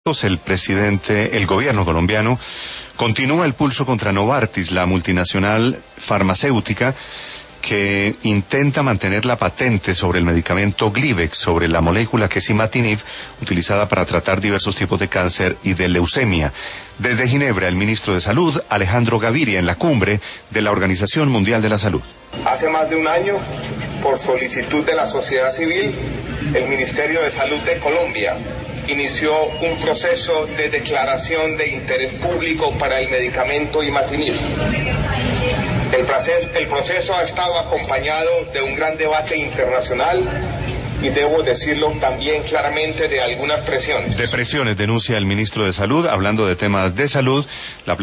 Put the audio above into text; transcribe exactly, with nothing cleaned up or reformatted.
El presidente, el gobierno colombiano continúa el pulso contra Novartis, la multinacional farmacéutica que intenta mantener la patente sobre el medicamento Glibex, sobre la molécula que es imatinib, utilizada para tratar diversos tipos de cáncer y de leucemia. Desde Ginebra, el ministro de Salud, Alejandro Gaviria, en la cumbre de la Organización Mundial de la Salud. Hace más de un año, por solicitud de la sociedad civil, el Ministerio de Salud de Colombia inició un proceso de declaración de interés público para el medicamento imatinib. El proceso, el proceso ha estado acompañado de un gran debate internacional y debo decirlo también claramente de algunas presiones. De presiones, denuncia el ministro de Salud, hablando de temas de salud. La